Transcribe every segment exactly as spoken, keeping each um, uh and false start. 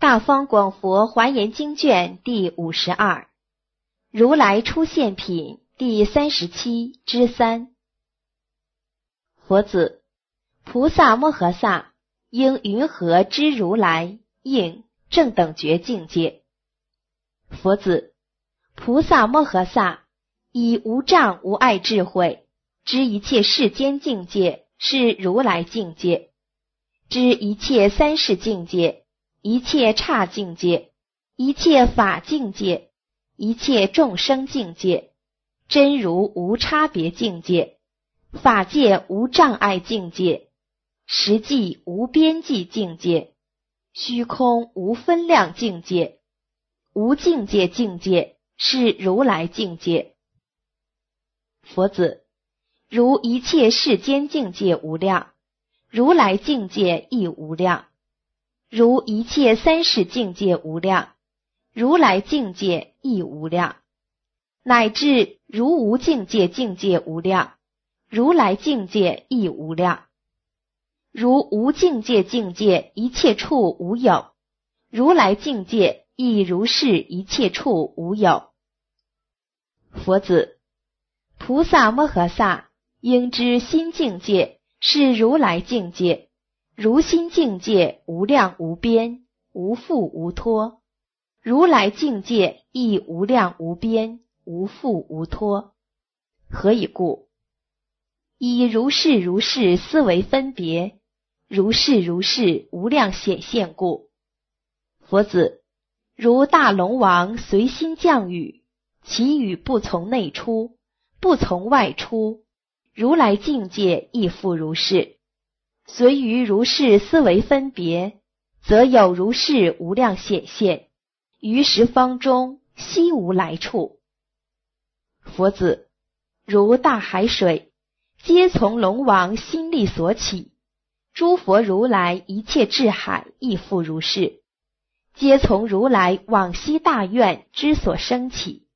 大方广佛华严经卷第五十二，如来出现品第三十七之三。佛子，菩萨摩诃萨应云何知如来应正等觉境界？佛子，菩萨摩诃萨以无障无碍智慧知一切世间境界是如来境界，知一切三世境界，一切刹境界，一切法境界，一切众生境界，真如无差别境界，法界无障碍境界，实际无边际境界，虚空无分量境界，无境界境界是如来境界。佛子，如一切世间境界无量，如来境界亦无量。如一切三世境界无量，如来境界亦无量，乃至如无境界境界无量，如来境界亦无量。如无境界境界一切处无有，如来境界亦如是一切处无有。佛子，菩萨摩诃萨应知心境界是如来境界，如心境界无量无边，无复无脱，如来境界亦无量无边，无复无脱。何以故？以如是如是思维分别，如是如是无量显现故。佛子，如大龙王随心降雨，其雨不从内出，不从外出，如来境界亦复如是。随于如是思维分别，则有如是无量显现，于十方中悉无来处。佛子，如大海水，皆从龙王心力所起，诸佛如来一切智海亦复如是，皆从如来往昔大愿之所生起。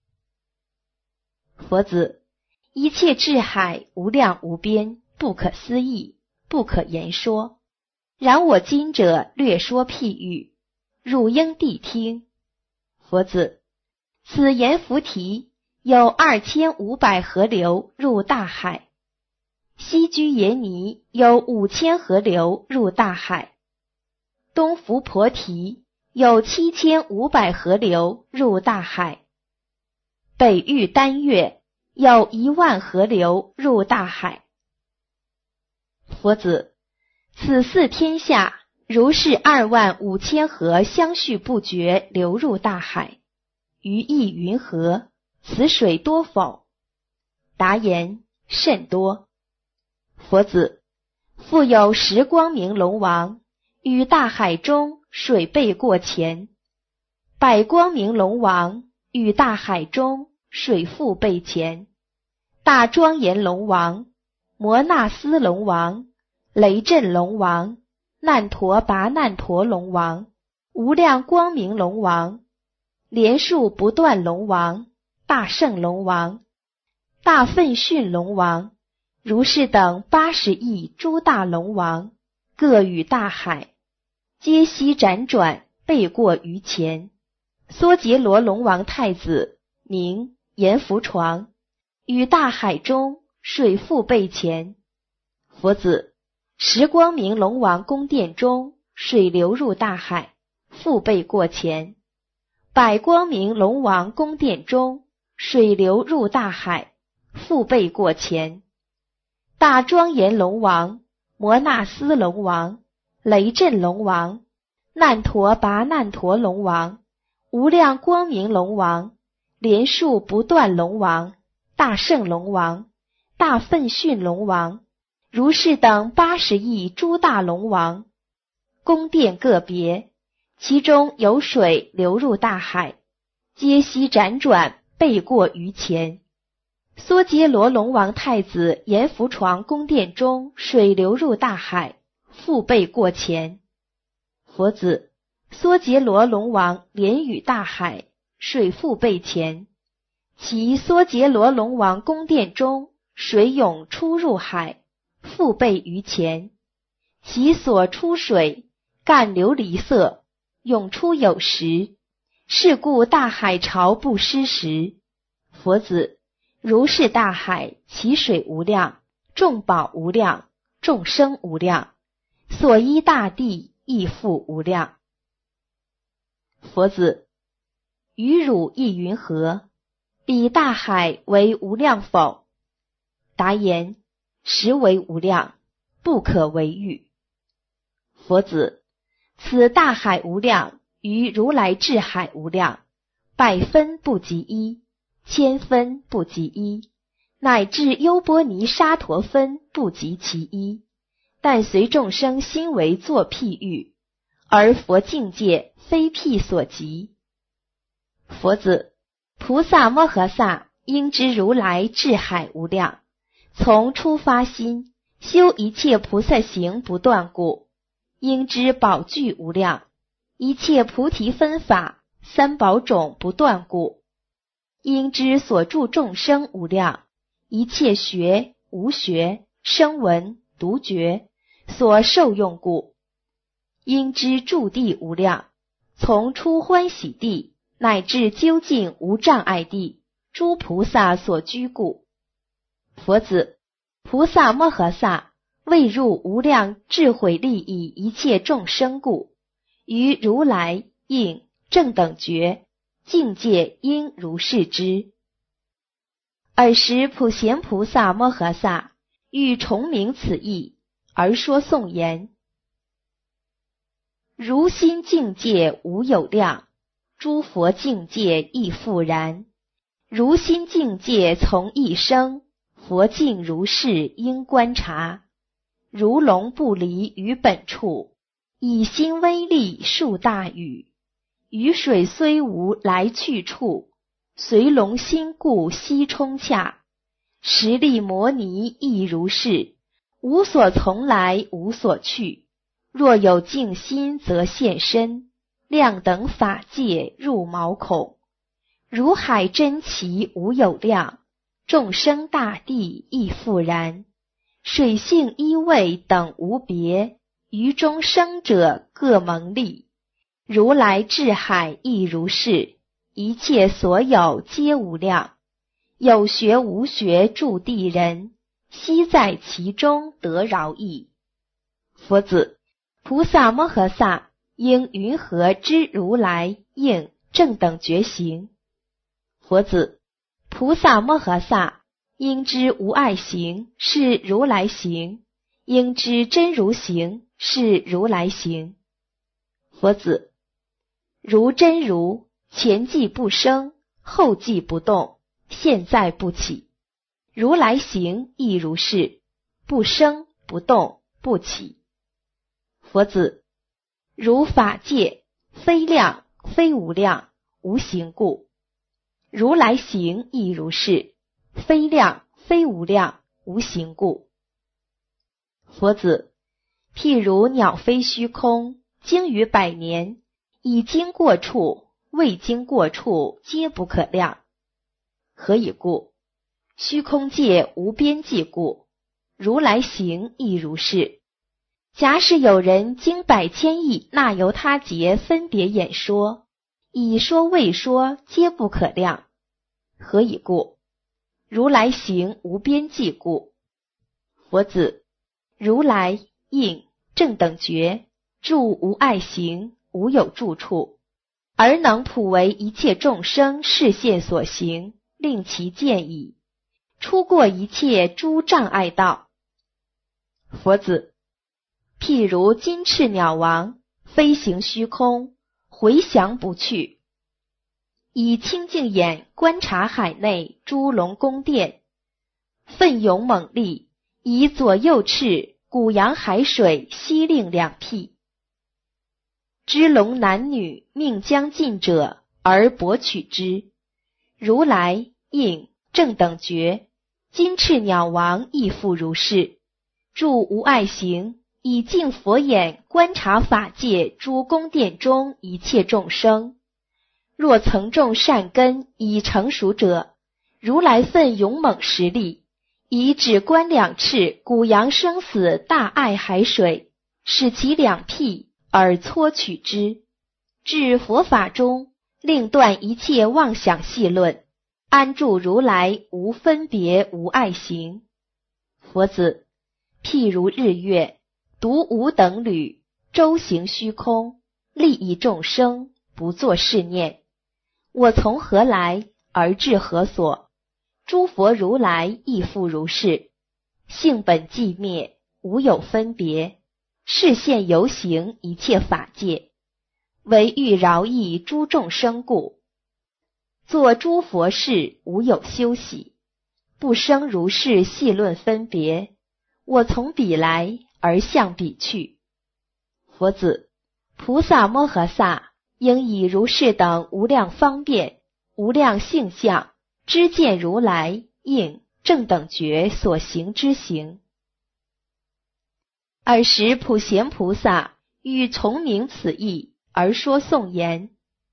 佛子，一切智海无量无边，不可思议，不可言说，然我今者略说譬喻，汝应谛听。佛子，此阎浮提有二千五百河流入大海，西居耶尼有五千河流入大海，东伏婆提有七千五百河流入大海，北域丹越有一万河流入大海。佛子，此四天下如是二万五千河相续不绝流入大海，于意云何？此水多否？答言：甚多。佛子，复有十光明龙王于大海中水倍过前，百光明龙王于大海中水复倍前，大庄严龙王、摩那斯龙王、雷震龙王、难陀跋难陀龙王、无量光明龙王、连数不断龙王、大圣龙王、大奋迅龙王，如是等八十亿诸大龙王，各与大海，皆悉辗转倍过于前。梭羯罗龙王太子名阎浮床，于大海中水复倍前。佛子，十光明龙王宫殿中水流入大海，复倍过前。百光明龙王宫殿中水流入大海，复倍过前。大庄严龙王、摩那斯龙王、雷震龙王、难陀跋难陀龙王、无量光明龙王、连数不断龙王、大圣龙王、大奋迅龙王，如是等八十亿诸大龙王，宫殿个别，其中有水流入大海，皆悉辗转倍过于前。梭羯罗龙王太子阎浮床宫殿中水流入大海，复倍过前。佛子，梭羯罗龙王连与大海，水复倍前。其梭羯罗龙王宫殿中水涌出入海，复倍于前。其所出水干琉璃色， 涌出有时，是故大海潮不失时。佛子，如是大海，其水无量，众宝无量，众生无量，所依大地亦复无量。佛子，于汝意云何？彼大海为无量否？答言：实为无量，不可为喻。佛子，此大海无量，于如来智海无量，百分不及一，千分不及一，乃至优波尼沙陀分不及其一，但随众生心为作譬喻，而佛境界非譬所及。佛子，菩萨摩诃萨应知如来智海无量，从初发心，修一切菩萨行不断故，应知宝具无量，一切菩提分法，三宝种不断故，应知所住众生无量，一切学、无学、声闻、独觉所受用故，应知住地无量，从初欢喜地乃至究竟无障碍地，诸菩萨所居故。佛子，菩萨摩诃萨为入无量智慧利益一切众生故，于如来应正等觉境界应如是知。尔时普贤菩萨摩诃萨欲重明此义，而说颂言：如心境界无有量，诸佛境界亦复然。如心境界从一生，佛境如是应观察。如龙不离于本处，以心威力数大雨。雨水虽无来去处，随龙心故悉充洽。实力摩尼亦如是，无所从来无所去。若有净心则现身，量等法界入毛孔。如海真奇无有量，众生大地亦复然。水性依味等无别，于中生者各蒙利。如来智海亦如是，一切所有皆无量。有学无学住地人，悉在其中得饶益。佛子，菩萨摩诃萨应云何知如来应正等觉行？佛子，菩萨摩诃萨应知无碍行是如来行，应知真如行是如来行。佛子，如真如前既不生，后既不动，现在不起。如来行亦如是，不生不动不起。佛子，如法界非量非无量，无形故。如来行亦如是，非量非无量，无形故。佛子，譬如鸟飞虚空，经于百年，已经过处，未经过处，皆不可量。何以故？虚空界无边际故。如来行亦如是。假使有人经百千亿那由他劫分别演说，已说未说，皆不可量。何以故？如来行无边际故。佛子，如来应正等觉住无碍行，无有住处，而能普为一切众生示现所行，令其见矣，出过一切诸障碍道。佛子，譬如金翅鸟王飞行虚空，回翔不去，以清净眼观察海内诸龙宫殿，奋勇猛力，以左右翅鼓扬海水，悉令两辟。知龙男女命将尽者，而博取之。如来应正等觉金翅鸟王亦复如是，住无碍行，以净佛眼观察法界诸宫殿中一切众生。若曾种善根已成熟者，如来奋勇猛实力，以指观两翅鼓扬生死大爱海水，使其两辟而撮取之。 至佛法中，令断一切妄想戏论，安住如来无分别无爱行。佛子，譬如日月，独无等侣，周行虚空，利益众生，不作是念：我从何来，而至何所？诸佛如来亦复如是，性本寂灭，无有分别，示现游行一切法界，唯欲饶益诸众生故。作诸佛事，无有休息，不生如是细论分别，我从彼来，而向彼去。佛子，菩萨摩诃萨应以如是等无量方便、无量性相，知见如来应正等觉所行之行。尔时普贤菩萨欲从明此义，而说颂言：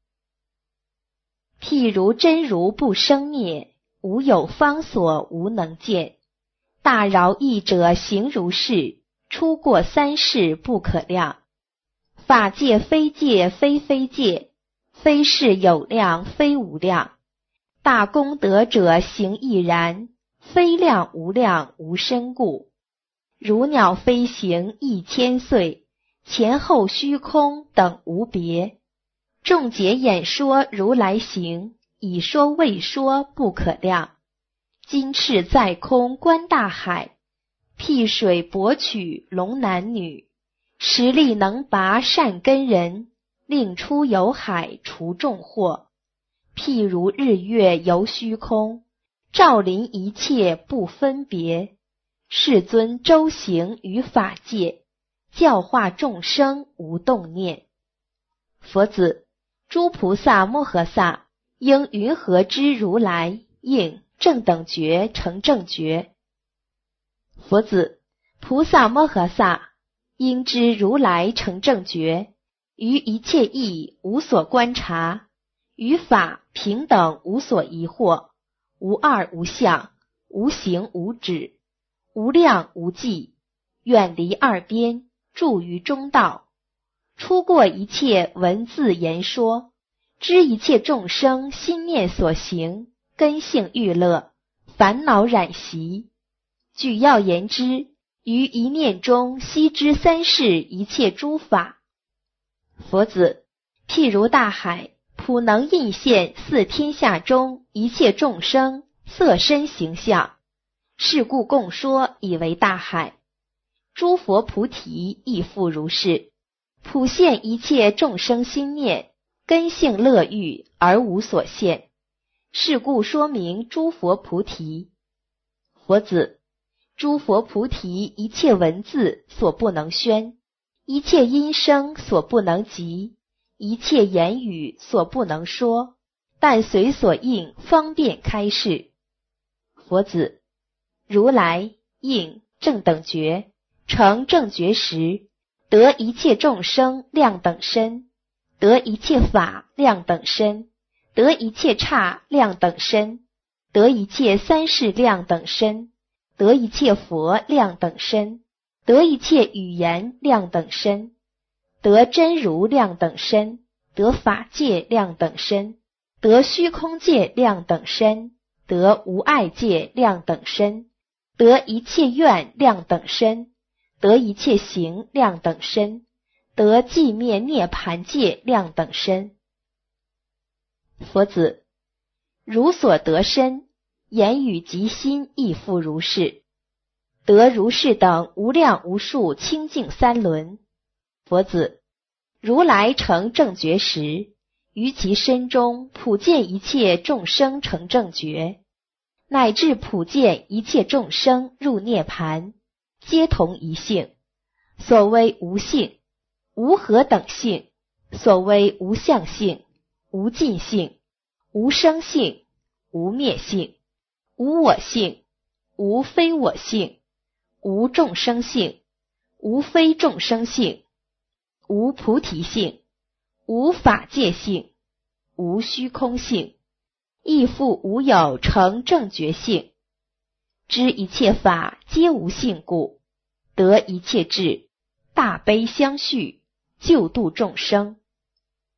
譬如真如不生灭，无有方所无能见，大饶益者行如是，出过三世不可量。法界非界非非界，非是有量非无量，大功德者行亦然，非量无量无身故。如鸟飞行一千岁，前后虚空等无别。众解演说如来行，以说未说不可量。今赤在空观大海，辟水博取龙男女，实力能拔善根人，令出有海除众祸。譬如日月游虚空，照临一切不分别。世尊周行于法界，教化众生无动念。佛子，诸菩萨摩诃萨应云何知如来应正等觉成正觉？佛子，菩萨摩诃萨应知如来成正觉，于一切义无所观察，于法平等无所疑惑，无二无相，无形无止，无量无际，远离二边，住于中道，出过一切文字言说，知一切众生心念所行，根性欲乐，烦恼染习。举要言之，于一念中悉知三世一切诸法。佛子，譬如大海，普能印现四天下中一切众生色身形象，是故共说以为大海。诸佛菩提亦复如是，普现一切众生心念，根性乐欲而无所现，是故说明诸佛菩提。佛子，诸佛菩提一切文字所不能宣，一切音声所不能及，一切言语所不能说，但随所应方便开示。佛子，如来应正等觉成正觉时，得一切众生量等身，得一切法量等身，得一切刹量等身，得一切三世量等身，得一切佛量等身，得一切语言量等身，得真如量等身，得法界量等身，得虚空界量等身，得无碍界量等身，得一切愿量等身，得一切行量等身，得寂灭涅盘界量等身。佛子，如所得身，言语及心亦复如是，得如是等无量无数清净三轮。佛子，如来成正觉时，于其身中普见一切众生成正觉，乃至普见一切众生入涅盘，皆同一性。所谓无性，无何等性；所谓无相性，无尽性，无生性，无灭性，无我性，无非我性，无众生性，无非众生性，无菩提性，无法界性，无虚空性，亦复无有成正觉性。知一切法皆无性故，得一切智，大悲相续，救度众生。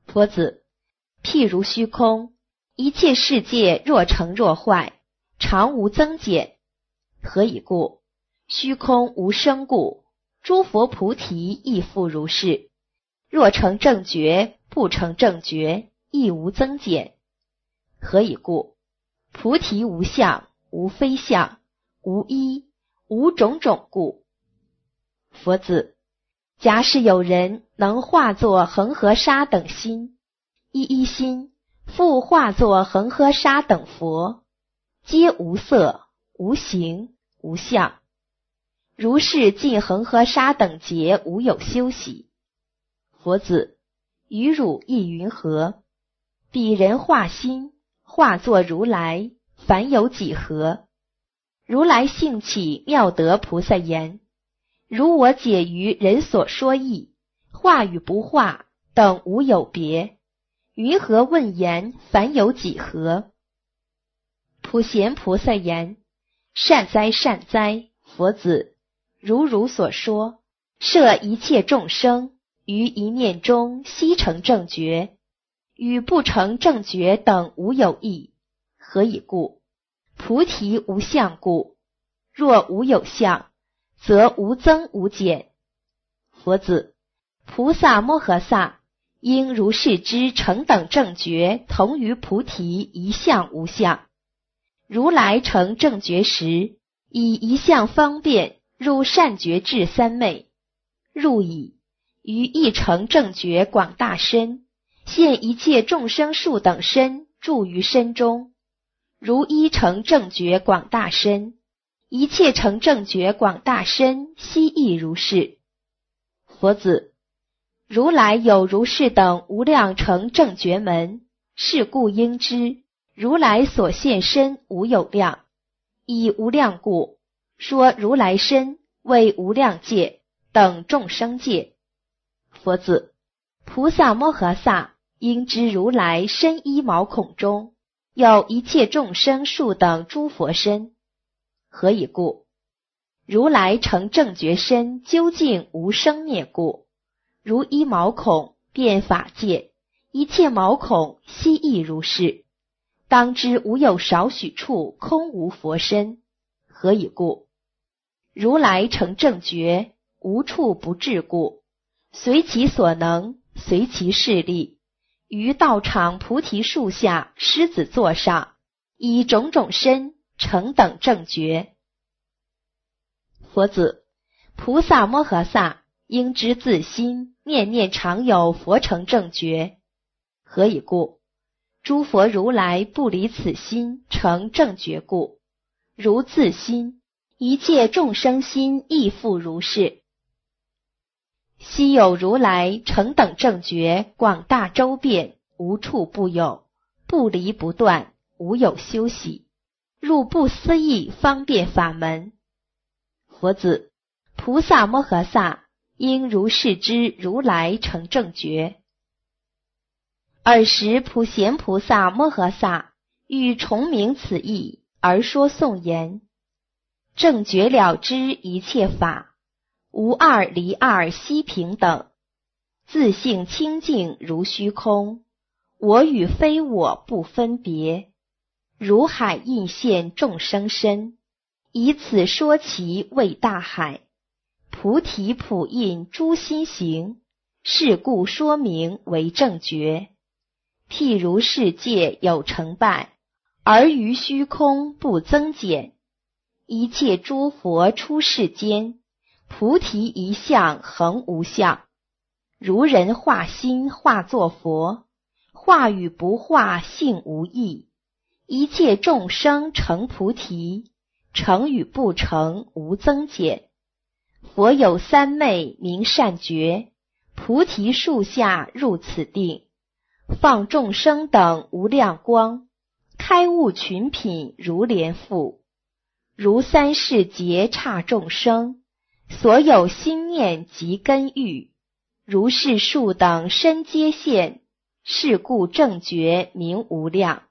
佛子，譬如虚空，一切世界若成若坏，常无增减。何以故？虚空无生故，诸佛菩提亦复如是。若成正觉，不成正觉，亦无增减。何以故？菩提无相，无非相，无一，无种种故。佛子，假使有人能化作恒河沙等心，一一心复化作恒河沙等佛，皆无色，无形，无相。如是尽恒河沙等劫无有休息。佛子，于汝亦云何？彼人化心，化作如来，凡有几何？如来兴起妙德菩萨言：如我解于人所说义，化与不化，等无有别。云何问言凡有几何？普贤菩萨言：善哉善哉，佛子，如汝所说，摄一切众生，于一念中悉成正觉，与不成正觉等无有异。何以故？菩提无相故。若无有相，则无增无减。佛子，菩萨摩诃萨应如是知成等正觉同于菩提一相无相。如来成正觉时，以一相方便入善觉智三昧，入已，于一成正觉广大身，现一切众生数等身住于身中。如一成正觉广大身，一切成正觉广大身悉亦如是。佛子，如来有如是等无量成正觉门，是故应知如来所现身无有量，以无量故说如来身为无量界等众生界。佛子，菩萨摩诃萨应知如来身依毛孔中有一切众生数等诸佛身。何以故？如来成正觉身究竟无生灭故。如依毛孔遍法界，一切毛孔悉亦如是。当知无有少许处空无佛身。何以故？如来成正觉，无处不至故，随其所能，随其势力，于道场菩提树下狮子座上，以种种身成等正觉。佛子，菩萨摩诃萨应知自心念念常有佛成正觉。何以故？诸佛如来不离此心成正觉故。如自心，一切众生心亦复如是。昔有如来成等正觉广大周遍，无处不有，不离不断，无有休息，入不思议方便法门。佛子，菩萨摩诃萨应如是知如来成正觉。尔时普贤菩萨摩诃萨欲重明此义，而说颂言：正觉了知一切法，无二离二悉平等，自性清净如虚空，我与非我不分别，如海印现众生身，以此说其为大海。菩提普印诸心行，是故说明为正觉。譬如世界有成败，而于虚空不增减。一切诸佛出世间，菩提一相恒无相。如人化心化作佛，化与不化性无异。一切众生成菩提，成与不成无增减。佛有三昧名善觉，菩提树下入此定，放众生等无量光，开悟群品如莲覆。如三世劫刹众生，所有心念及根欲，如是数等身皆现，是故正觉名无量。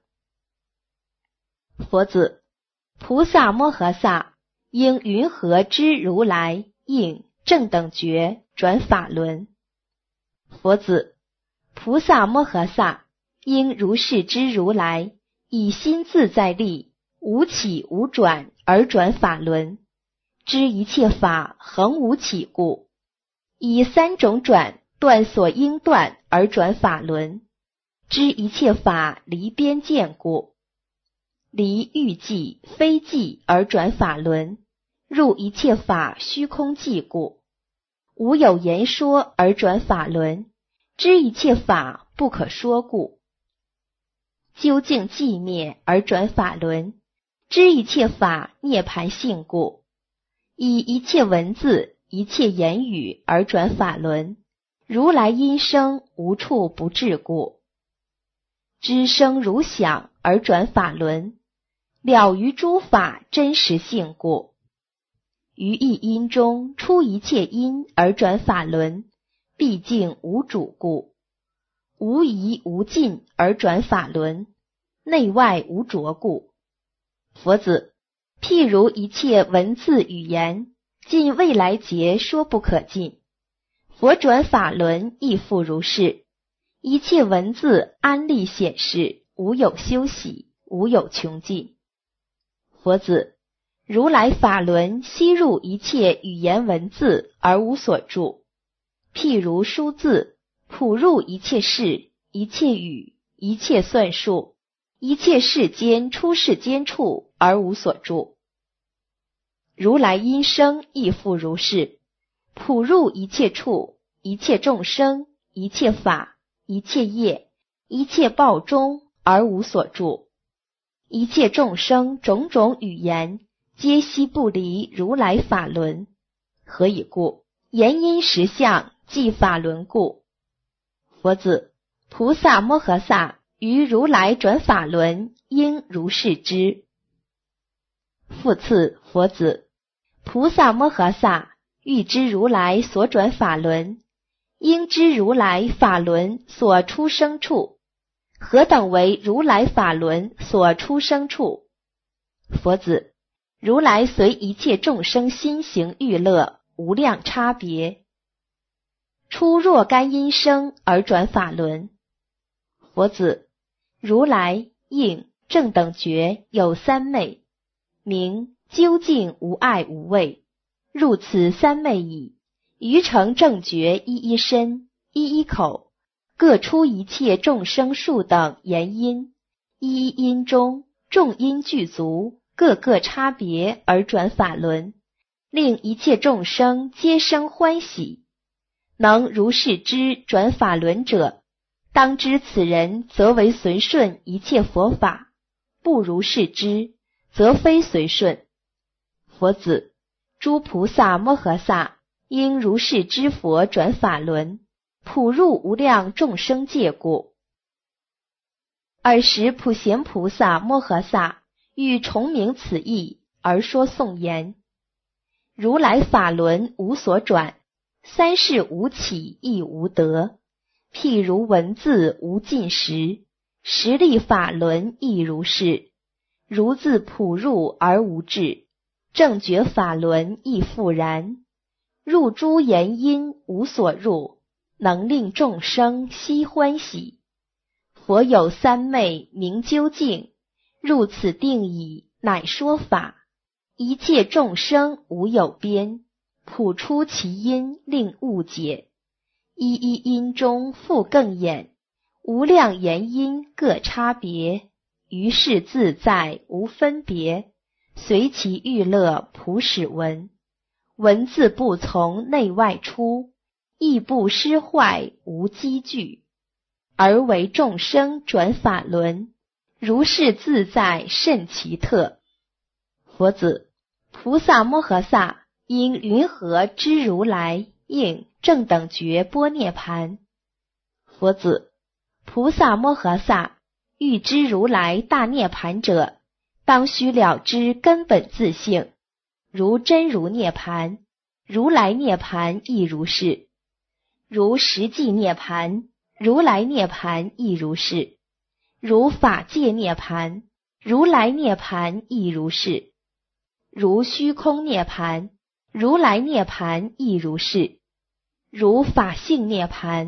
佛子，菩萨摩诃萨应云何知如来应正等觉转法轮？佛子， 菩萨摩诃萨应如是知如来以心自在力，无起无转而转法轮，知一切法恒无起故，以三种转断所应断而转法轮，知一切法离边见故，离欲寂非寂而转法轮，入一切法虚空寂故，无有言说而转法轮，知一切法不可说故，究竟寂灭而转法轮，知一切法涅槃性故，以一切文字一切言语而转法轮，如来音声无处不至故，知声如响而转法轮，了于诸法真实性故，于一音中出一切音而转法轮，毕竟无主故，无疑无尽而转法轮，内外无着故。佛子，譬如一切文字语言，尽未来劫说不可尽，佛转法轮亦复如是，一切文字安立显示，无有休息，无有穷尽。佛子，如来法轮吸入一切语言文字而无所住，譬如书字普入一切事，一切语，一切算数，一切世间出世间处而无所住。如来音声亦复如是，普入一切处，一切众生，一切法，一切业，一切报中而无所住。一切众生种种语言，皆悉不离如来法轮。何以故？言因实相即法轮故。佛子，菩萨摩诃萨于如来转法轮，应如是知。复次，佛子，菩萨摩诃萨欲知如来所转法轮，应知如来法轮所出生处。何等为如来法轮所出生处？佛子，如来随一切众生心行欲乐，无量差别，出若干因声而转法轮。佛子，如来应正等觉有三昧，名究竟无碍无畏，入此三昧已，于成正觉一一身，一一口，各出一切众生数等言音，一一音中众音具足，各个差别而转法轮，令一切众生皆生欢喜。能如是知转法轮者，当知此人则为随顺一切佛法，不如是知，则非随顺。佛子，诸菩萨摩诃萨应如是知佛转法轮，普入无量众生界故。尔时普贤菩萨摩诃萨欲重明此义，而说颂言：如来法轮无所转，三世无起亦无得，譬如文字无尽时，实力法轮亦如是，如自普入而无滞，正觉法轮亦复然，入诸言音无所入，能令众生悉欢喜。佛有三昧名究竟，入此定已，乃说法，一切众生无有边，普出其因令悟解，一一因中复更演，无量言音各差别，于是自在无分别，随其欲乐普使闻，文字不从内外出，亦不失坏无积聚，而为众生转法轮，如是自在甚奇特。佛子，菩萨摩诃萨应云何知如来应正等觉般涅槃？佛子，菩萨摩诃萨欲知如来大涅槃者，当须了知根本自性，如真如涅槃，如来涅槃亦如是，如实际涅槃，如来涅槃亦如是，如法界涅槃，如来涅槃亦如是，如虚空涅槃，如来涅槃亦如是，如法性涅槃，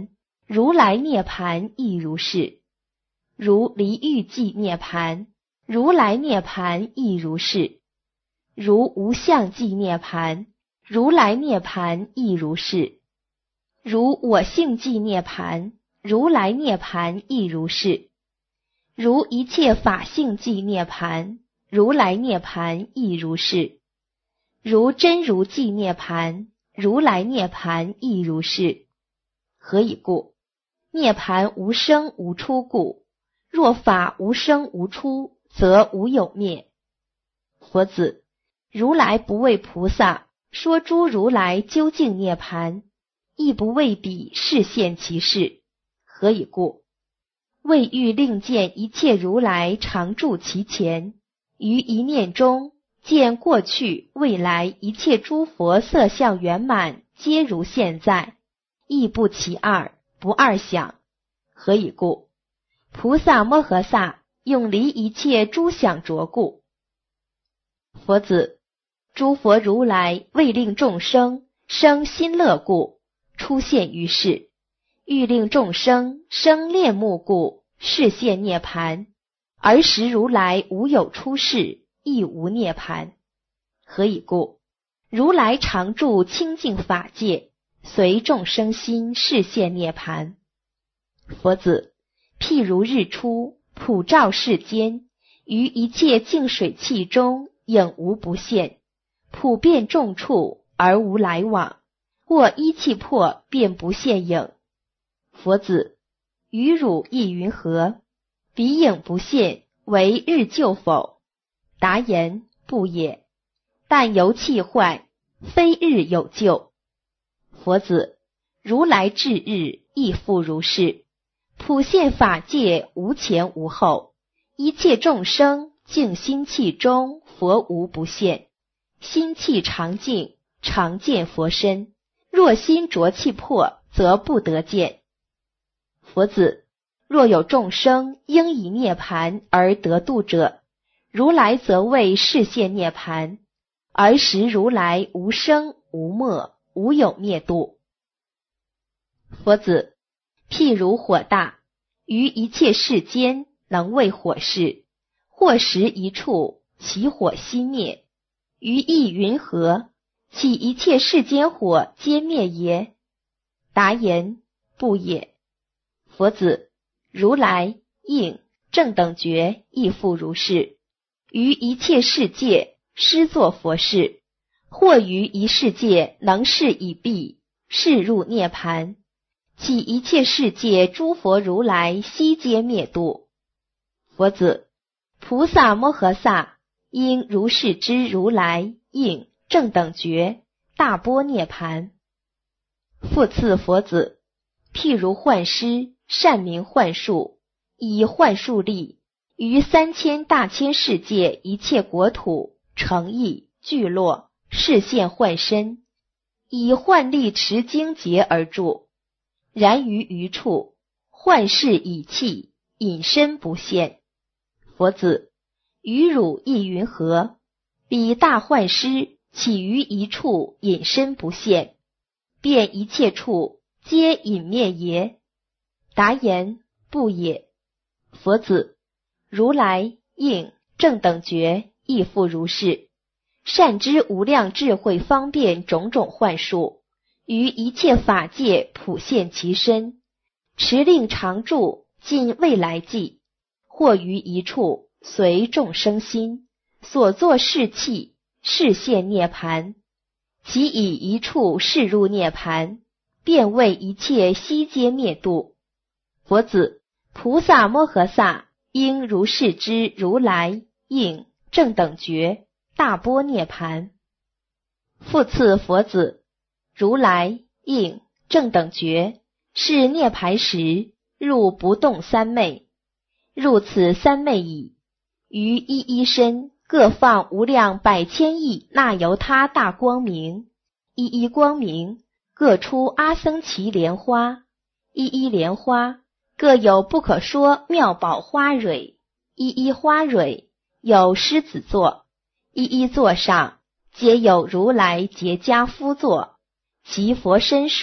如来涅盘亦如是。如离欲即涅盘，如来涅盘亦如是。如无相即涅盘，如来涅盘亦如是。如我性即涅盘，如来涅盘亦如是。如一切法性即涅盘，如来涅盘亦如是。如真如即涅盘，如来涅盘亦如是。何以故？涅盘无生无出故，若法无生无出，则无有灭。佛子，如来不为菩萨说诸如来究竟涅盘，亦不为彼示现其事。何以故？为欲令见一切如来常住其前，于一念中见过去未来一切诸佛色相圆满，皆如现在，亦不其二，不二想。何以故？菩萨摩诃萨用离一切诸想着故。佛子，诸佛如来为令众生生心乐故，出现于世；欲令众生生恋慕故，示现涅盘。而时如来无有出世，亦无涅盘。何以故？如来常住清净法界，随众生心示现涅盘。佛子，譬如日出，普照世间，于一切净水器中，影无不现，普遍众处而无来往，或一气破便不现影。佛子，于汝亦云何？彼影不现，为日就否？答言：不也。但由气坏，非日有救。佛子，如来至日亦复如是。普现法界无前无后，一切众生净心气中，佛无不现。心气常净，常见佛身。若心浊气破，则不得见。佛子，若有众生应以涅盘而得度者，如来则为示现涅盘，而时如来无生无没，无有灭度。佛子，譬如火大，于一切世间能为火势，或时一处，其火熄灭。于意云何？其一切世间火皆灭耶？答言：不也。佛子，如来、应、正等觉亦复如是。于一切世界施作佛事，或于一世界能示已毕，示入涅盘。其一切世界诸佛如来悉皆灭度。佛子，菩萨摩诃萨应如是知如来、应、正等觉大般涅盘。复次佛子，譬如幻师善明幻术，以幻术力于三千大千世界一切国土、城邑、聚落示现幻身，以幻力持经节而住。然于余处，幻视以气，隐身不现。佛子，于汝亦云何？彼大幻师起于一处，隐身不现，便一切处皆隐灭耶？答言：不也。佛子，如来、应、正等觉亦复如是。善知无量智慧方便种种幻术，于一切法界普现其身，持令常住尽未来际，或于一处随众生心所作事器，示现涅盘。即以一处示入涅盘，便为一切悉皆灭度。佛子，菩萨摩诃萨应如是知如来、应、正等觉大般涅盘。复次佛子，如来、应、正等觉是涅盘时，入不动三昧。入此三昧已，于一一身各放无量百千亿那由他大光明，一一光明各出阿僧祇莲花，一一莲花各有不可说妙宝花蕊，一一花蕊有狮子座，一一座上皆有如来结跏趺坐，其佛身数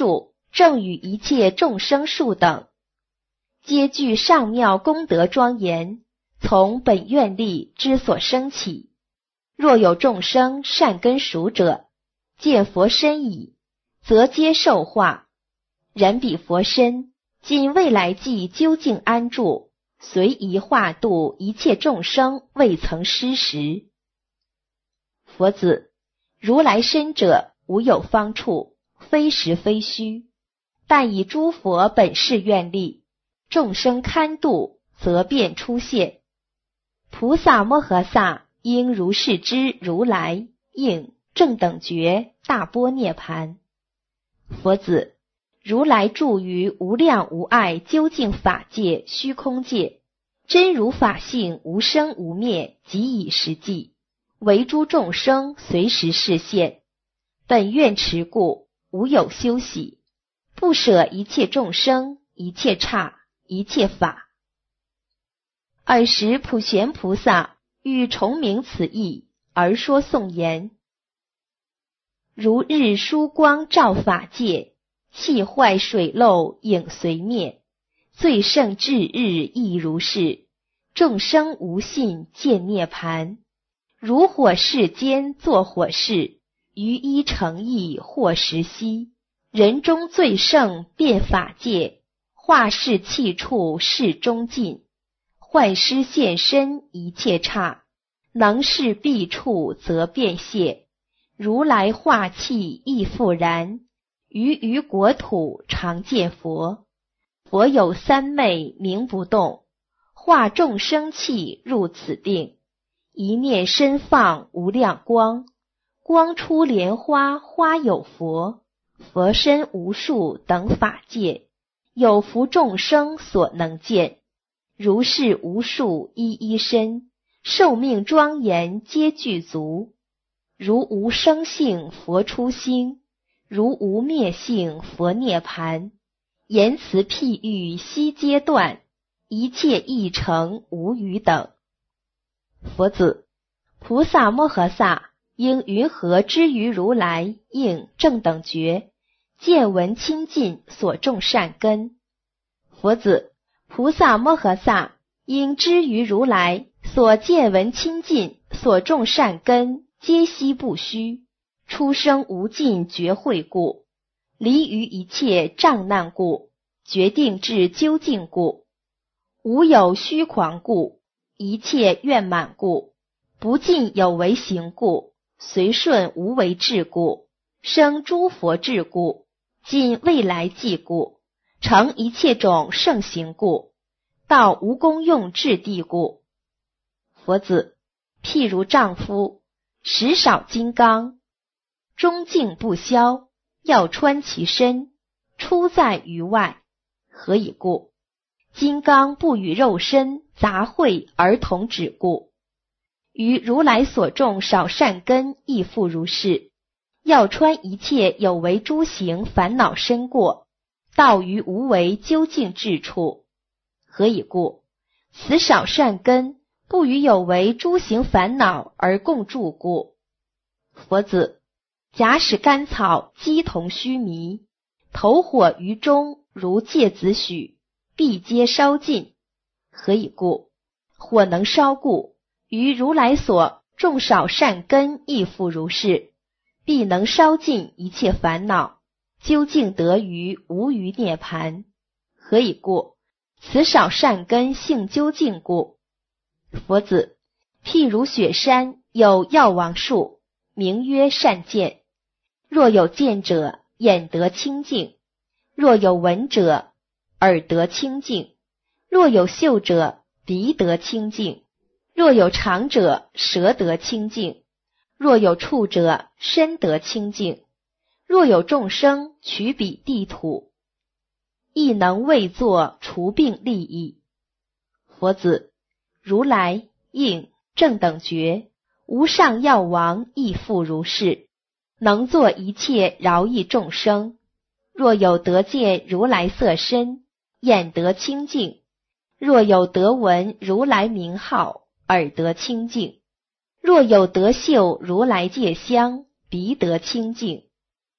正与一切众生数等，皆具上妙功德庄严，从本愿力之所生起。若有众生善根熟者，见佛身矣，则皆受化。然彼佛身，今未来际究竟安住，随宜化度一切众生，未曾失时。佛子，如来身者，无有方处，非实非虚，但以诸佛本誓愿力，众生堪度，则便出现。菩萨摩诃萨应如是知如来应正等觉大般涅槃。佛子，如来住于无量无碍究竟法界虚空界，真如法性无生无灭，即以实际，为诸众生随时示现。本愿持故，无有休息，不舍一切众生，一切刹，一切法。尔时普贤菩萨欲重明此义，而说颂言：如日疏光照法界，气坏水漏影随灭，最胜至日亦如是，众生无信见涅槃。如火世间作火事，于一诚意或时息，人中最胜遍法界，化世气处世中尽，幻师现身一切刹，能视必处则变谢。如来化气亦复然，于于国土常见佛。佛有三昧名不动，化众生气入此定，一念身放无量光，光出莲花花有佛，佛身无数等法界，有福众生所能见。如是无数一一身，寿命庄严皆具足。如无生性佛出心，如无灭性佛涅槃。言辞譬喻悉皆断，一切义成无余等。佛子，菩萨摩诃萨应云何知于如来应正等觉，见闻亲近所种善根？佛子，菩萨摩诃萨应知于如来所见闻亲近所种善根，皆悉不虚，出生无尽觉慧故，离于一切障难故，决定至究竟故，无有虚狂故，一切圆满故，不尽有为行故，随顺无为智故，生诸佛智故，尽未来际故，成一切种圣行故，到无功用智地故。佛子，譬如丈夫食少金刚，终敬不消，要穿其身，出在于外。何以故？金刚不与肉身杂秽而同止故。于如来所种少善根亦复如是，要穿一切有为诸行烦恼身过，到于无为究竟智处。何以故？此少善根不与有为诸行烦恼而共住故。佛子，假使甘草鸡同须弥，投火于中，如芥子许，必皆烧尽。何以故？火能烧故，于如来所种少善根亦复如是，必能烧尽一切烦恼，究竟得于无余涅槃。何以故？此少善根性究竟故。佛子，譬如雪山有药王树，名曰善见。若有见者，眼得清净；若有闻者，耳得清净；若有嗅者，鼻得清净；若有尝者，舌得清净；若有触者，身得清净；若有众生取彼地土，亦能为作除病利益。佛子，如来应正等觉无上药王亦复如是，能作一切饶益众生。若有得见如来色身，眼得清净；若有得闻如来名号，耳得清净；若有得嗅如来戒香，鼻得清净；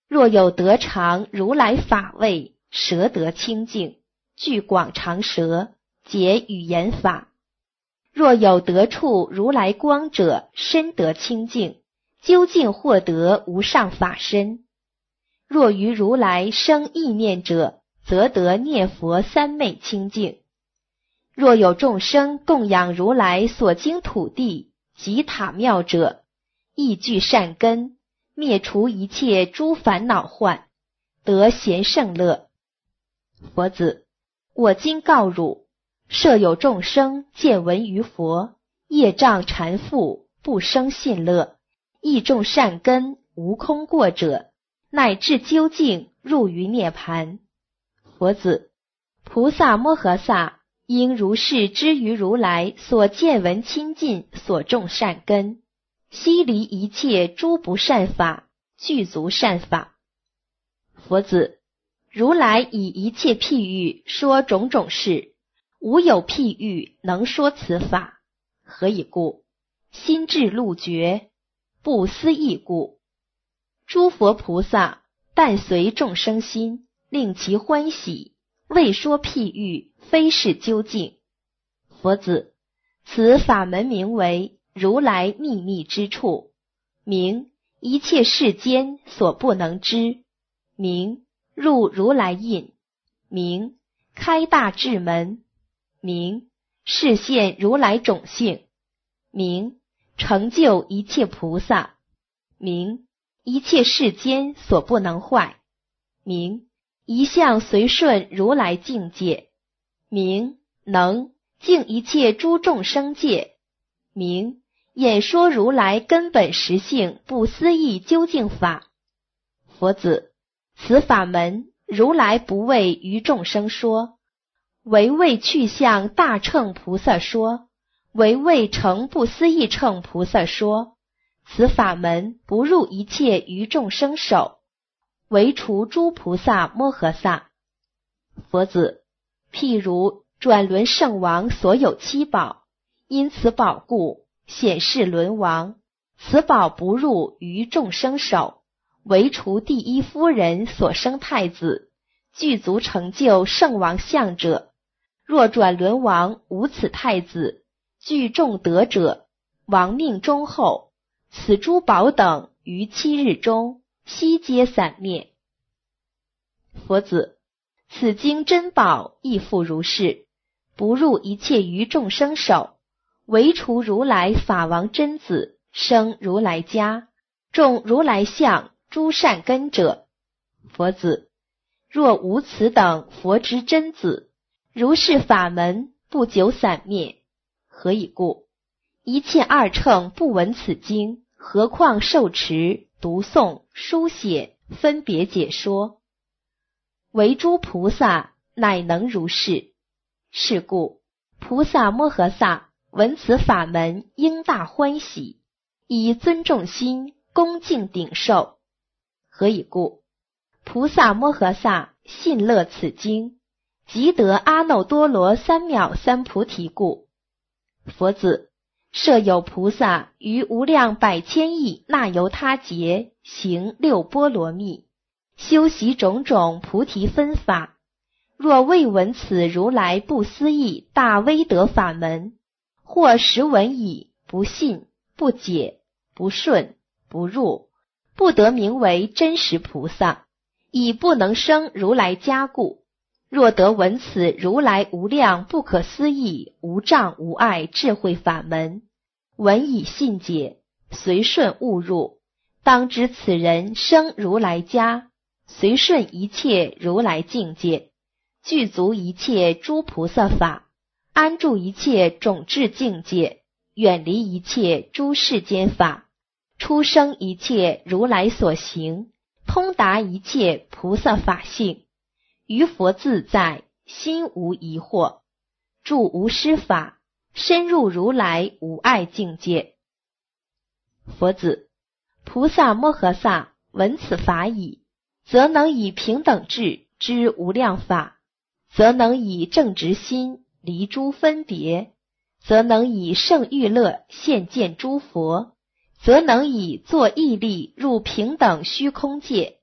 若有得尝如来法味，舌得清净，具广长舌，解语言法。若有得触如来光者，身得清净，究竟获得无上法身。若于如来生意念者，则得念佛三昧清净。若有众生供养如来所经土地及塔庙者，亦具善根，灭除一切诸烦恼患，得贤圣乐。佛子，我今告汝，设有众生见闻于佛，业障缠缚，不生信乐，亦种善根，无空过者，乃至究竟入于涅盘。佛子，菩萨摩诃萨应如是知于如来所见闻亲近所种善根，悉离一切诸不善法，具足善法。佛子，如来以一切譬喻说种种事，无有譬喻能说此法。何以故？心智路绝，不思议故。诸佛菩萨但随众生心，令其欢喜，未说譬喻，非是究竟。佛子，此法门名为如来秘密之处，名一切世间所不能知，名入如来印，名开大智门，名示现如来种性，名成就一切菩萨，名一切世间所不能坏，名一向随顺如来境界，名能净一切诸众生界，名演说如来根本实性不思议究竟法。佛子，此法门如来不为于众生说，唯为去向大乘菩萨说，唯为成不思议乘菩萨说。此法门不入一切于众生手，唯除诸菩萨摩诃萨。佛子，譬如转轮圣王所有七宝，因此宝故显示轮王，此宝不入于众生手，唯除第一夫人所生太子，具足成就圣王相者。若转轮王无此太子，具众德者，亡命中后，此诸宝等于七日中悉皆散灭。佛子，此经珍宝亦复如是，不入一切于众生手，唯除如来法王真子生如来家，种如来相诸善根者。佛子，若无此等佛之真子，如是法门不久散灭。何以故？一切二乘不闻此经，何况受持、读诵、书写、分别解说？唯诸菩萨乃能如是。是故菩萨摩诃萨闻此法门，应大欢喜，以尊重心恭敬顶受。何以故？菩萨摩诃萨信乐此经，即得阿耨多罗三藐三菩提故。佛子，设有菩萨于无量百千亿那由他劫行六波罗蜜，修习种种菩提分法。若未闻此如来不思议大威德法门，或实闻已，不信、不解、不顺、不入，不得名为真实菩萨，以不能生如来家故。若得闻此如来无量不可思议无障无碍智慧法门，闻以信解，随顺悟入，当知此人生如来家，随顺一切如来境界，具足一切诸菩萨法，安住一切种智境界，远离一切诸世间法，出生一切如来所行，通达一切菩萨法性，于佛自在，心无疑惑，住无失法，深入如来无碍境界。佛子，菩萨摩诃萨闻此法已，则能以平等智知无量法，则能以正直心离诸分别，则能以胜欲乐现见诸佛，则能以作义力入平等虚空界，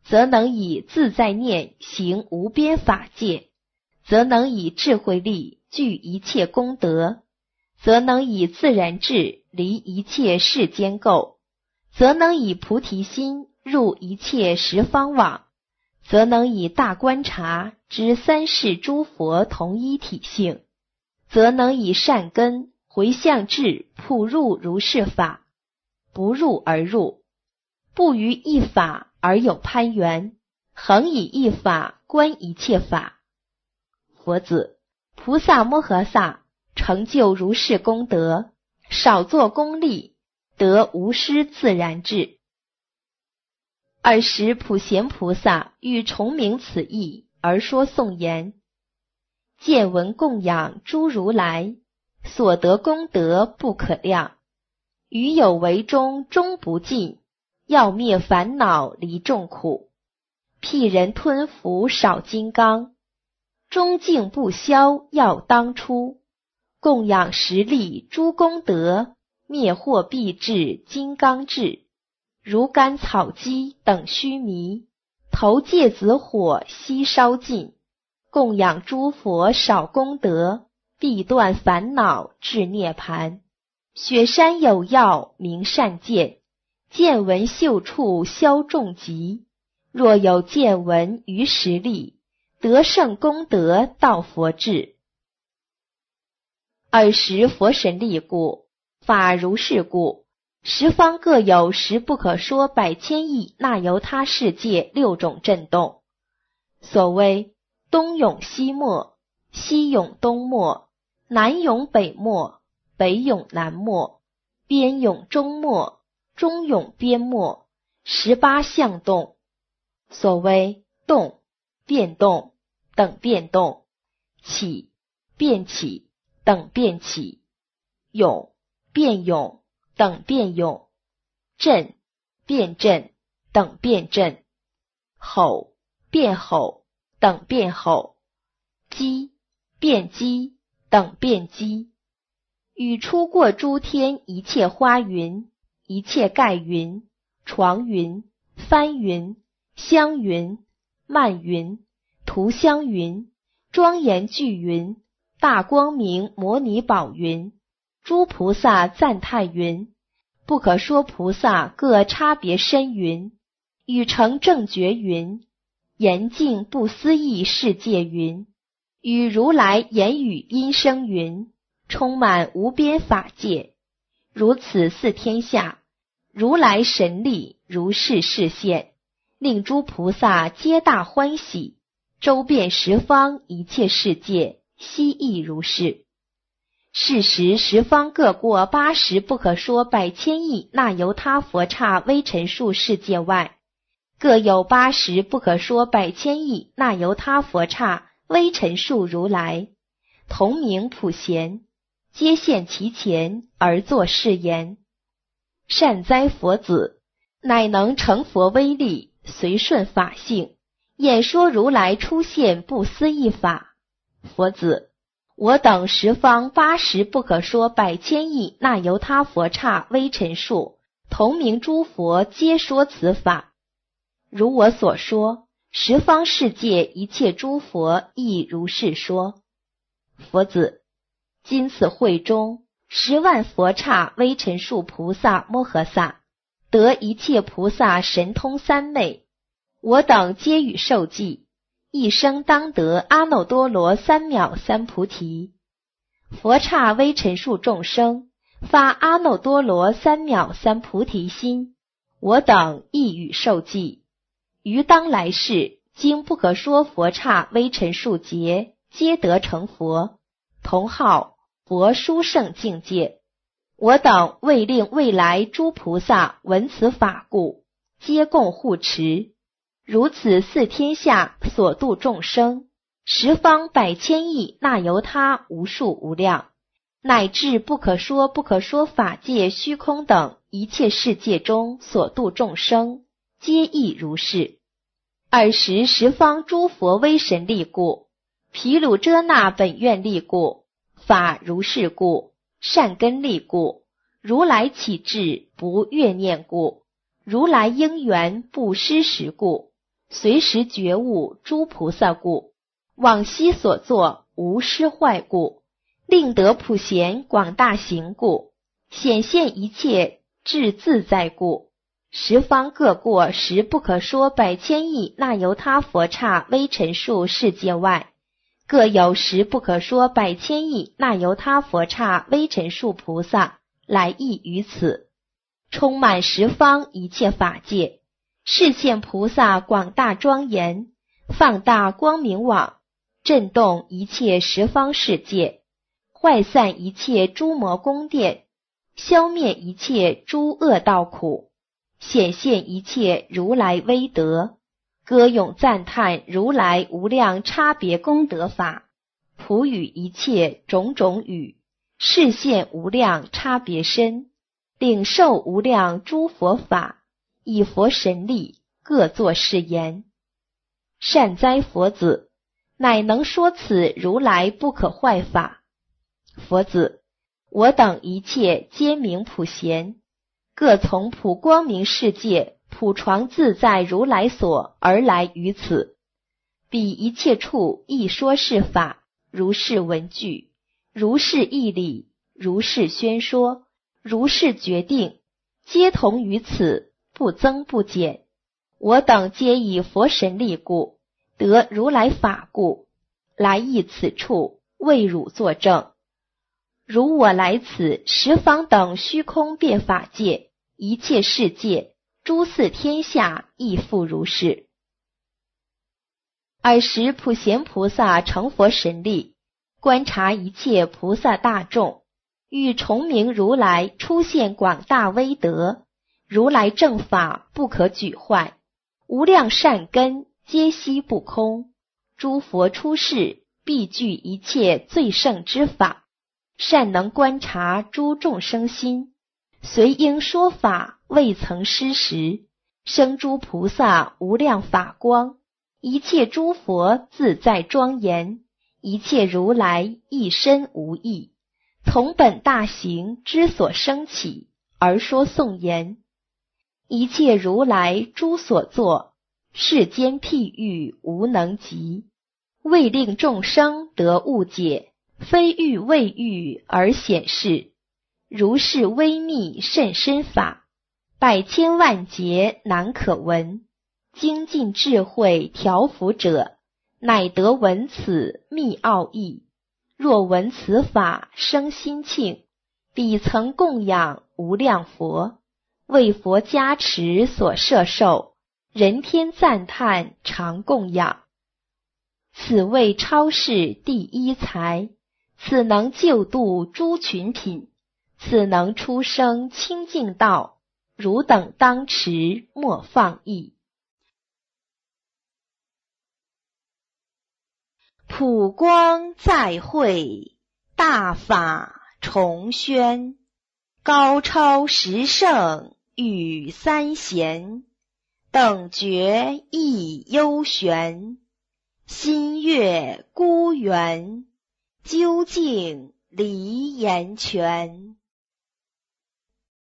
则能以自在念行无边法界，则能以智慧力具一切功德，则能以自然智离一切世间垢，则能以菩提心入一切十方网，则能以大观察知三世诸佛同一体性，则能以善根回向智铺入如是法，不入而入，不于一法而有攀缘，恒以一法观一切法。佛子，菩萨摩诃萨成就如是功德，少做功利，得无失自然智。尔时普贤菩萨欲重明此义，而说颂言：见闻供养诸如来，所得功德不可量，于有为中终不尽，要灭烦恼离众苦，辟人吞服少金刚，终竟不消要当初，供养十力诸功德，灭惑必至金刚智，如干草鸡等须弥，头芥子火悉烧尽，供养诸佛少功德，必断烦恼至涅盘。雪山有药名善见，见闻嗅触消众疾，若有见闻于实力，得胜功德到佛智。尔时佛神力故，法如是故，十方各有十不可说百千亿那由他世界六种震动。所谓东涌西没，西涌东没，南涌北没，北涌南没，边涌中没，中涌边没，十八相动。所谓动，变动，等变动，起，变起，等变起，涌，变涌，等变涌，震，变震，等变震，吼，变吼，等变吼，击，变击，等变击。与出过诸天一切花云，一切盖云，床云，幡云，香云，漫云，涂香云，庄严具云，大光明摩尼宝云，诸菩萨赞叹云，不可说菩萨各差别身云，与成正觉云，严净不思议世界云，与如来言语音声云，充满无边法界。如此四天下，如来神力如是示现，令诸菩萨皆大欢喜，周遍十方一切世界，悉亦如是。是时十方各过八十不可说百千亿那由他佛刹微尘数世界外，各有八十不可说百千亿那由他佛刹微尘数如来，同名普贤，皆现其前而作是言：善哉佛子，乃能成佛威力，随顺法性，演说如来出现不思议法。佛子，我等十方八十不可说百千亿那由他佛刹微尘数，同名诸佛皆说此法。如我所说，十方世界一切诸佛亦如是说。佛子，今此会中，十万佛刹微尘数菩萨摩诃萨，得一切菩萨神通三昧，我等皆与受记，一生当得阿耨多罗三藐三菩提。佛刹微尘数众生发阿耨多罗三藐三菩提心，我等亦与受记。于当来世，经不可说佛刹微尘数劫，皆得成佛，同号佛殊胜境界。我等为令未来诸菩萨闻此法故，皆共护持。如此四天下所度众生，十方百千亿那由他无数无量，乃至不可说不可说法界虚空等一切世界中所度众生，皆亦如是。尔时十方诸佛威神力故，毗卢遮那本愿力故，法如是故，善根力故，如来起智不怨念故，如来因缘不失时故， 随时觉悟诸菩萨故，往昔所作无失坏故，令得普贤广大行故，显现一切智自在故，十方各过十不可说百千亿那由他佛刹微尘数世界外，各有十不可说百千亿那由他佛刹微尘数菩萨来意于此，充满十方一切法界，示现菩萨广大庄严，放大光明网，震动一切十方世界，坏散一切诸魔宫殿，消灭一切诸恶道苦，显现一切如来威德，歌咏赞叹如来无量差别功德法，普语一切种种语，示现无量差别身，领受无量诸佛法，以佛神力各作是言：善哉佛子，乃能说此如来不可坏法。佛子，我等一切皆名普贤，各从普光明世界普床自在如来所而来于此，彼一切处亦说是法，如是文句，如是义理，如是宣说，如是决定，皆同于此，不增不减。我等皆以佛神力故，得如来法故，来诣此处，为汝作证。如我来此十方等虚空遍法界，一切世界，诸四天下亦复如是。尔时普贤菩萨成佛神力，观察一切菩萨大众，欲重明如来出现广大威德，如来正法不可举坏，无量善根皆悉不空，诸佛出世必具一切最胜之法，善能观察诸众生心，随应说法未曾失时，生诸菩萨无量法光，一切诸佛自在庄严，一切如来一身无异，从本大行之所生起，而说颂言：一切如来诸所作，世间譬喻无能及，为令众生得悟解，非欲未喻而显示，如是微密甚深法，百千万劫难可闻，精进智慧调伏者，乃得闻此密奥义。若闻此法生心庆，彼曾供养无量佛，为佛加持所摄受，人天赞叹常供养。此谓超世第一才，此能救度诸群品，此能出生清净道，汝等当持莫放逸。普光再会，大法重宣，高超十圣与三贤，等觉亦幽玄，心悦孤园，究竟离言全。